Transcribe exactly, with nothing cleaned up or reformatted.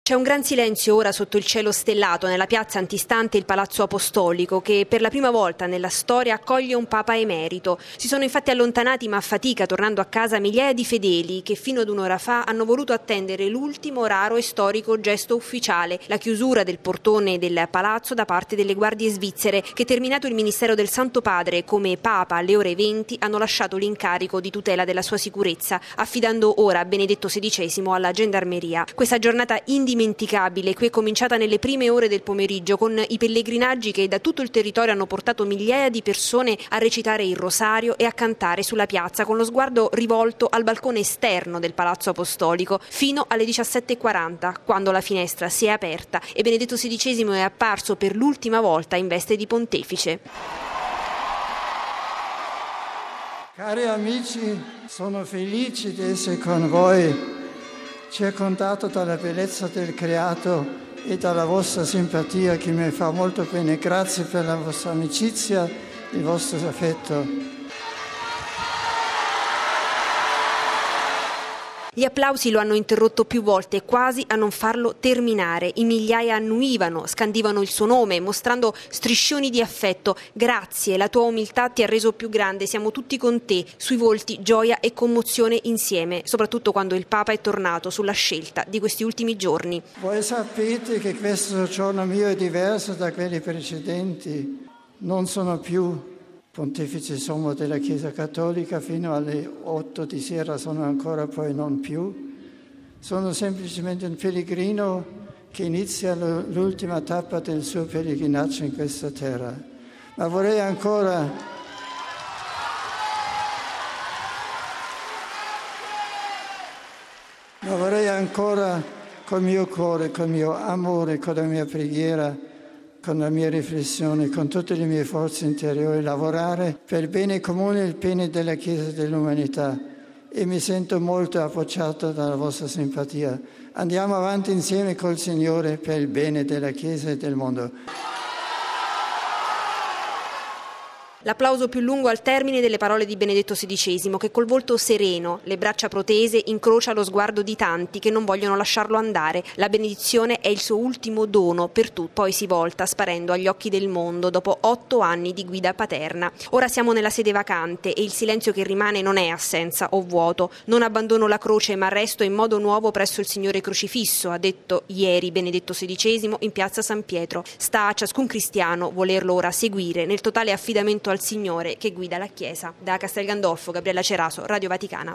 C'è un gran silenzio ora sotto il cielo stellato nella piazza antistante il Palazzo Apostolico, che per la prima volta nella storia accoglie un Papa emerito. Si sono infatti allontanati ma a fatica, tornando a casa, migliaia di fedeli che fino ad un'ora fa hanno voluto attendere l'ultimo raro e storico gesto ufficiale, la chiusura del portone del palazzo da parte delle guardie svizzere che, terminato il ministero del Santo Padre come Papa alle ore venti, hanno lasciato l'incarico di tutela della sua sicurezza, affidando ora Benedetto sedicesimo alla gendarmeria. Questa giornata indimenticabile Indimenticabile, qui è cominciata nelle prime ore del pomeriggio con i pellegrinaggi che da tutto il territorio hanno portato migliaia di persone a recitare il rosario e a cantare sulla piazza con lo sguardo rivolto al balcone esterno del Palazzo Apostolico fino alle diciassette e quaranta, quando la finestra si è aperta e Benedetto sedicesimo è apparso per l'ultima volta in veste di pontefice. Cari amici, sono felice di essere con voi, circondato dalla bellezza del creato e dalla vostra simpatia che mi fa molto bene. Grazie per la vostra amicizia e il vostro affetto. Gli applausi lo hanno interrotto più volte, quasi a non farlo terminare. I migliaia annuivano, scandivano il suo nome, mostrando striscioni di affetto. Grazie, la tua umiltà ti ha reso più grande, siamo tutti con te. Sui volti gioia e commozione insieme, soprattutto quando il Papa è tornato sulla scelta di questi ultimi giorni. Voi sapete che questo giorno mio è diverso da quelli precedenti. Non sono più Pontefice sommo della Chiesa Cattolica, fino alle otto di sera sono ancora, poi non più. Sono semplicemente un pellegrino che inizia l'ultima tappa del suo pellegrinaggio in questa terra. Ma vorrei ancora ma vorrei ancora col mio cuore, col mio amore, con la mia preghiera, con la mia riflessione, con tutte le mie forze interiori, lavorare per il bene comune e il bene della Chiesa e dell'umanità. E mi sento molto appoggiato dalla vostra simpatia. Andiamo avanti insieme col Signore per il bene della Chiesa e del mondo. L'applauso più lungo al termine delle parole di Benedetto sedicesimo, che col volto sereno, le braccia protese, incrocia lo sguardo di tanti che non vogliono lasciarlo andare. La benedizione è il suo ultimo dono per tutti, poi si volta sparendo agli occhi del mondo dopo otto anni di guida paterna. Ora siamo nella sede vacante e il silenzio che rimane non è assenza o vuoto. Non abbandono la croce ma resto in modo nuovo presso il Signore crocifisso, ha detto ieri Benedetto sedicesimo in piazza San Pietro. Sta a ciascun cristiano volerlo ora seguire nel totale affidamento al Signore che guida la Chiesa. Da Castel Gandolfo, Gabriella Ceraso, Radio Vaticana.